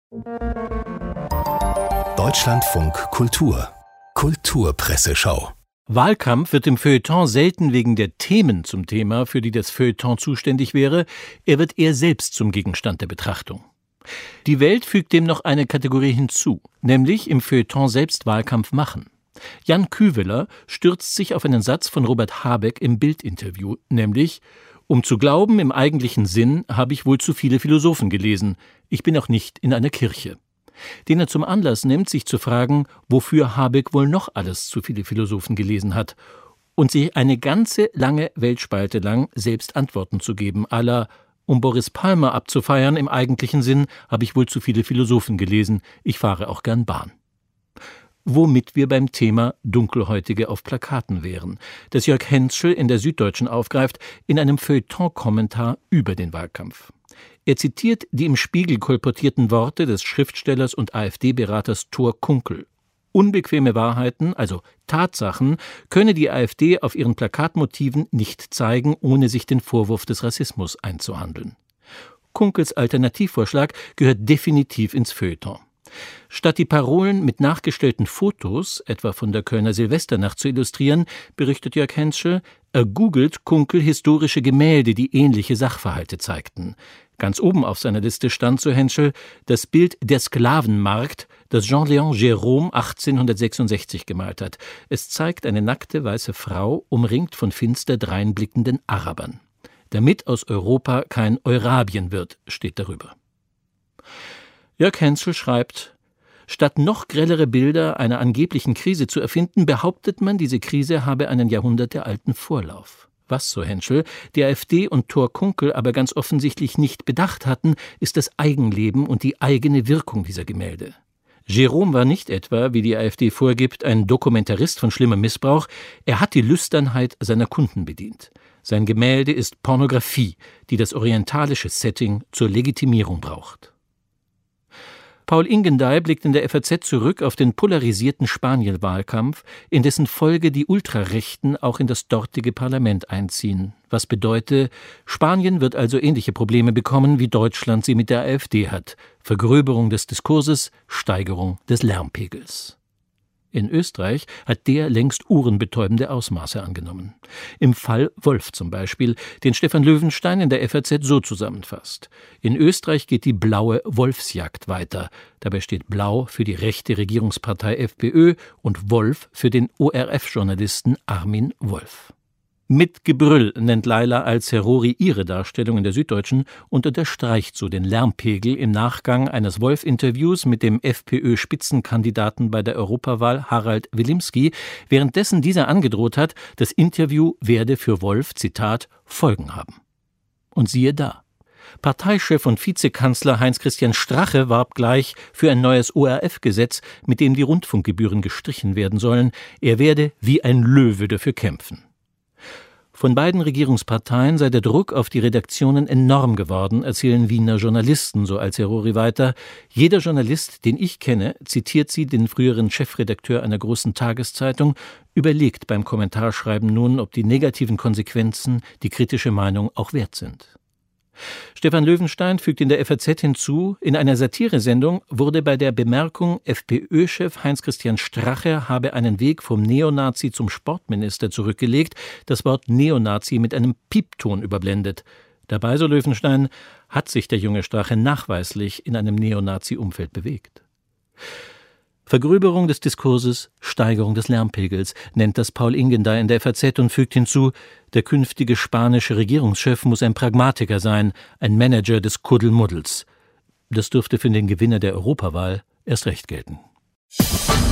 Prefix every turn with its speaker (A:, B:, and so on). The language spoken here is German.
A: Deutschlandfunk Kultur Kulturpresseschau.
B: Wahlkampf wird im Feuilleton selten wegen der Themen zum Thema, für die das Feuilleton zuständig wäre, er wird eher selbst zum Gegenstand der Betrachtung. Die Welt fügt dem noch eine Kategorie hinzu, nämlich im Feuilleton selbst Wahlkampf machen. Jan Küveler stürzt sich auf einen Satz von Robert Habeck im Bild-Interview, nämlich: Um zu glauben im eigentlichen Sinn, habe ich wohl zu viele Philosophen gelesen. Ich bin auch nicht in einer Kirche. Den er zum Anlass nimmt, sich zu fragen, wofür Habeck wohl noch alles zu viele Philosophen gelesen hat, und sich eine ganze lange Weltspalte lang selbst Antworten zu geben, à la: Um Boris Palmer abzufeiern im eigentlichen Sinn, habe ich wohl zu viele Philosophen gelesen. Ich fahre auch gern Bahn. Womit wir beim Thema Dunkelhäutige auf Plakaten wären, das Jörg Hentschel in der Süddeutschen aufgreift, in einem Feuilleton-Kommentar über den Wahlkampf. Er zitiert die im Spiegel kolportierten Worte des Schriftstellers und AfD-Beraters Thor Kunkel. Unbequeme Wahrheiten, also Tatsachen, könne die AfD auf ihren Plakatmotiven nicht zeigen, ohne sich den Vorwurf des Rassismus einzuhandeln. Kunkels Alternativvorschlag gehört definitiv ins Feuilleton. Statt die Parolen mit nachgestellten Fotos, etwa von der Kölner Silvesternacht, zu illustrieren, berichtet Jörg Hentschel, ergoogelt Kunkel historische Gemälde, die ähnliche Sachverhalte zeigten. Ganz oben auf seiner Liste stand, so Hentschel, das Bild Der Sklavenmarkt, das Jean-Léon Gérôme 1866 gemalt hat. Es zeigt eine nackte weiße Frau, umringt von finster dreinblickenden Arabern. Damit aus Europa kein Eurabien wird, steht darüber. Jörg Hentschel schreibt: Statt noch grellere Bilder einer angeblichen Krise zu erfinden, behauptet man, diese Krise habe einen jahrhundertealten Vorlauf. Was, so Hentschel, die AfD und Thor Kunkel aber ganz offensichtlich nicht bedacht hatten, ist das Eigenleben und die eigene Wirkung dieser Gemälde. Gérôme war nicht etwa, wie die AfD vorgibt, ein Dokumentarist von schlimmem Missbrauch, er hat die Lüsternheit seiner Kunden bedient. Sein Gemälde ist Pornografie, die das orientalische Setting zur Legitimierung braucht. Paul Ingendey blickt in der FAZ zurück auf den polarisierten Spanien-Wahlkampf, in dessen Folge die Ultrarechten auch in das dortige Parlament einziehen. Was bedeutet, Spanien wird also ähnliche Probleme bekommen, wie Deutschland sie mit der AfD hat. Vergröberung des Diskurses, Steigerung des Lärmpegels. In Österreich hat der längst ohrenbetäubende Ausmaße angenommen. Im Fall Wolf zum Beispiel, den Stefan Löwenstein in der FAZ so zusammenfasst: In Österreich geht die blaue Wolfsjagd weiter. Dabei steht Blau für die rechte Regierungspartei FPÖ und Wolf für den ORF-Journalisten Armin Wolf. Mit Gebrüll nennt Laila Al-Zerrouri ihre Darstellung in der Süddeutschen und unterstreicht so den Lärmpegel im Nachgang eines Wolf-Interviews mit dem FPÖ-Spitzenkandidaten bei der Europawahl Harald Wilimski, währenddessen dieser angedroht hat, das Interview werde für Wolf, Zitat, Folgen haben. Und siehe da. Parteichef und Vizekanzler Heinz-Christian Strache warb gleich für ein neues ORF-Gesetz, mit dem die Rundfunkgebühren gestrichen werden sollen. Er werde wie ein Löwe dafür kämpfen. Von beiden Regierungsparteien sei der Druck auf die Redaktionen enorm geworden, erzählen Wiener Journalisten, so Al-Zerrouri weiter. Jeder Journalist, den ich kenne, zitiert sie, den früheren Chefredakteur einer großen Tageszeitung, überlegt beim Kommentarschreiben nun, ob die negativen Konsequenzen die kritische Meinung auch wert sind. Stefan Löwenstein fügt in der FAZ hinzu, in einer Satiresendung wurde bei der Bemerkung, FPÖ-Chef Heinz-Christian Strache habe einen Weg vom Neonazi zum Sportminister zurückgelegt, das Wort Neonazi mit einem Piepton überblendet. Dabei, so Löwenstein, hat sich der junge Strache nachweislich in einem Neonazi-Umfeld bewegt. Vergröberung des Diskurses, Steigerung des Lärmpegels, nennt das Paul Ingendey in der FAZ und fügt hinzu, der künftige spanische Regierungschef muss ein Pragmatiker sein, ein Manager des Kuddelmuddels. Das dürfte für den Gewinner der Europawahl erst recht gelten.